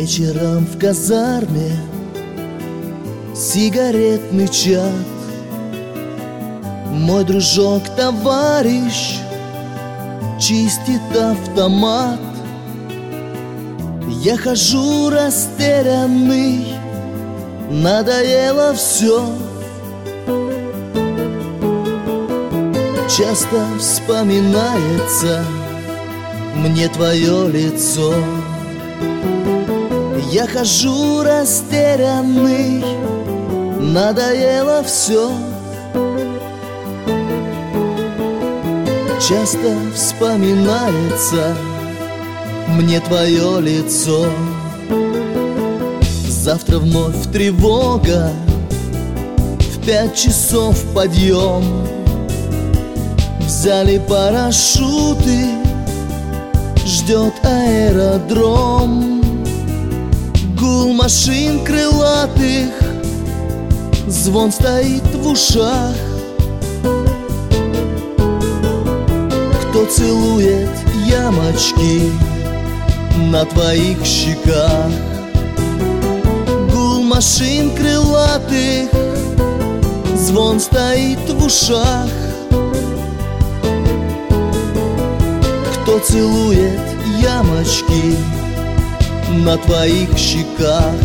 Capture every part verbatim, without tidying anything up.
Вечером в казарме сигаретный чат. Мой дружок-товарищ чистит автомат. Я хожу растерянный, надоело все. Часто вспоминается мне твое лицо. Я хожу растерянный, надоело все. Часто вспоминается мне твое лицо. Завтра вновь тревога, в пять часов подъем. Взяли парашюты, ждет аэродром. Гул машин крылатых, звон стоит в ушах. Кто целует ямочки на твоих щеках? Гул машин крылатых, звон стоит в ушах. Кто целует ямочки на твоих щеках?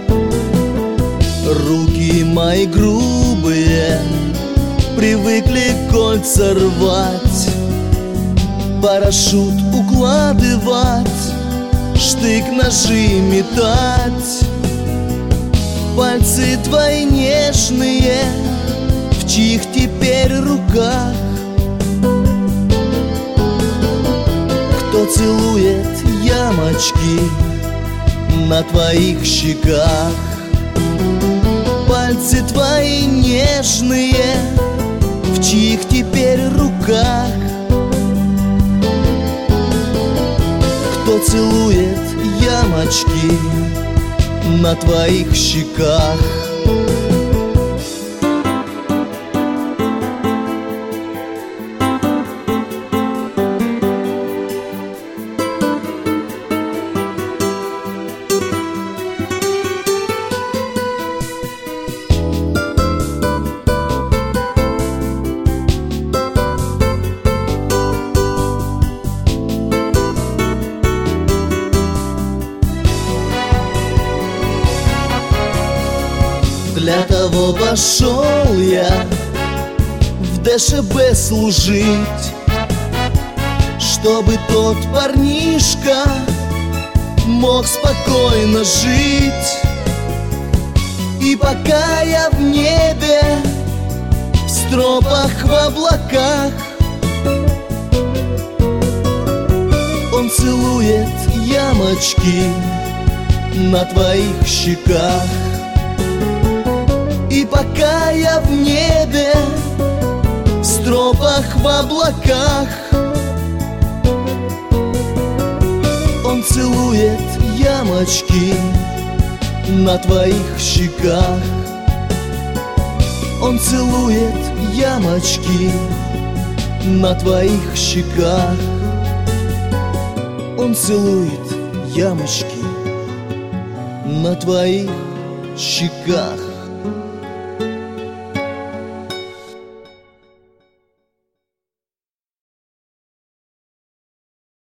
Руки мои грубые привыкли кольца рвать, парашют укладывать, штык-ножи метать. Пальцы твои нежные, в чьих теперь руках? Кто целует ямочки на твоих щеках? Пальцы твои нежные, в чьих теперь руках? Кто целует ямочки на твоих щеках? Для того пошел я в ДШБ служить, чтобы тот парнишка мог спокойно жить. И пока я в небе, в стропах, в облаках, он целует ямочки на твоих щеках. И пока я в небе, в стропах, в облаках, он целует ямочки на твоих щеках. Он целует ямочки на твоих щеках. Он целует ямочки на твоих щеках.